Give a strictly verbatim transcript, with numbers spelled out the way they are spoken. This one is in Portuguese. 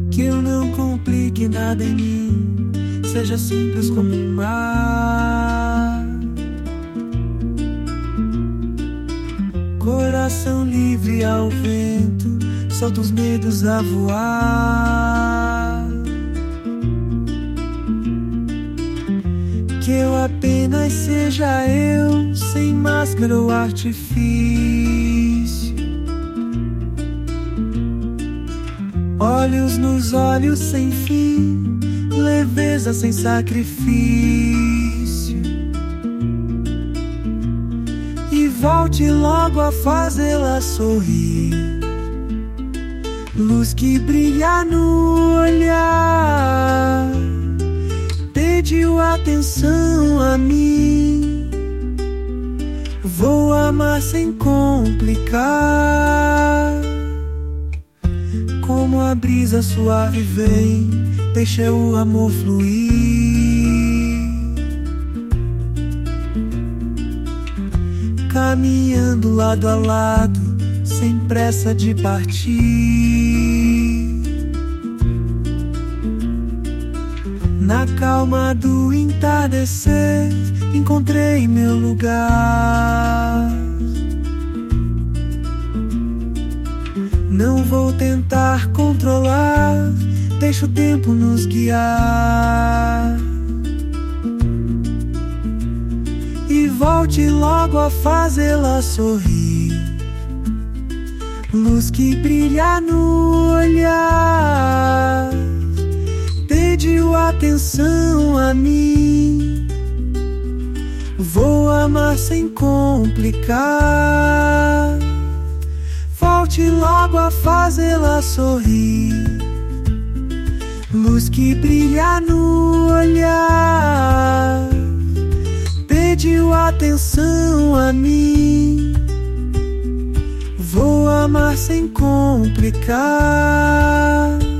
Que eu não complique nada em mim, seja simples como um mar. Coração livre ao vento, solta os medos a voar. Que eu apenas seja eu, sem máscara ou artifício. Olhos nos olhos sem fim, leveza sem sacrifício. E volte logo a fazê-la sorrir, luz que brilha no olhar. Pediu atenção a mim, vou amar sem complicar. Como a brisa suave vem, deixa o amor fluir. Caminhando lado a lado, sem pressa de partir. Na calma do entardecer, encontrei meu lugar. Não vou tentar controlar, deixa o tempo nos guiar. E volte logo a fazê-la sorrir, luz que brilha no olhar. Pediu atenção a mim, vou amar sem complicar. Volte logo a fazê-la sorrir, luz que brilha no olhar. Pediu atenção a mim, vou amar sem complicar.